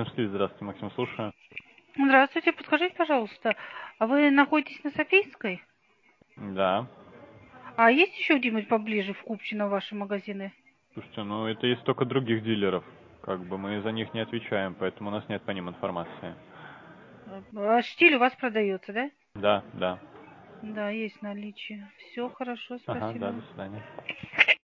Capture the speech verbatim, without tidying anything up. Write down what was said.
Максим Стиль, здравствуйте, Максим, слушаю. Здравствуйте, подскажите, пожалуйста, а вы находитесь на Софийской? Да. А есть еще где-нибудь поближе в Купчино ваши магазины? Слушайте, ну это есть только других дилеров. Как бы мы за них не отвечаем, поэтому у нас нет по ним информации. А штиль у вас продается, да? Да, да. Да, есть наличие. Все хорошо, Ага, да, до спасибо. свидания.